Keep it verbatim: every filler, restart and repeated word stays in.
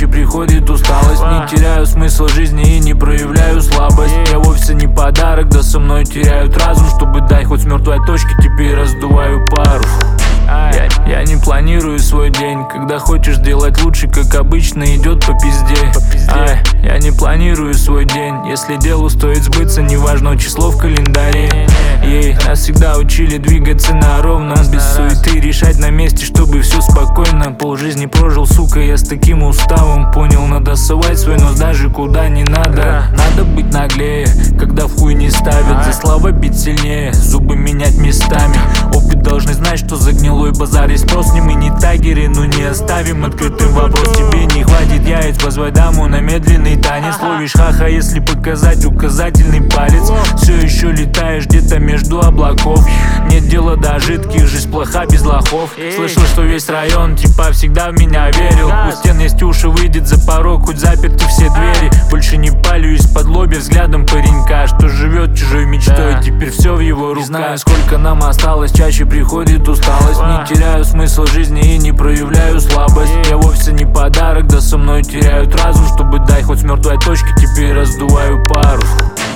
чаще приходит усталость. Не теряю смысл жизни и не проявляю слабость. Я вовсе не подарок, да со мной теряют разум. Чтобы дать хоть с мертвой точки, теперь раздуваю парус. Я, я не планирую свой день. Когда хочешь делать лучше, как обычно, идет по пизде. Ай, я не планирую свой день. Если делу стоит сбыться, неважно число в календаре. Ей, нас всегда учили двигаться на ровном, без суеты, решать на месте, чтобы все спокойно. Пол жизни прожил, сука, я с таким уставом. Понял, надо совать свой нос даже куда не надо. Надо быть наглее, когда в хуй не ставят. За слова бить сильнее, зубы менять местами. Опыт должны знать, что за гнилой базар есть спрос. Не мы не тагеры, но не оставим открытым вопрос. Тебе не хватит яиц, позвай даму на медленный танец. Ловишь хаха, если показать указательный палец. Все еще летаешь где-то между облаков. Нет дела до жидких, жизнь плоха без лохов. Слышал, что весь район типа всегда в меня верил. У стен есть уши, выйдет за порог, хоть заперты все двери. Больше не палю из-под лоби взглядом паренька, что живет чужой мечтой, теперь все в его руках. Не знаю, сколько нам осталось, чаще приходит усталость. Не теряю смысл жизни и не проявляю слабость. Я вовсе не подарок, да со мной теряют разум. Чтобы дать хоть с мертвой точки, теперь раздуваю парус.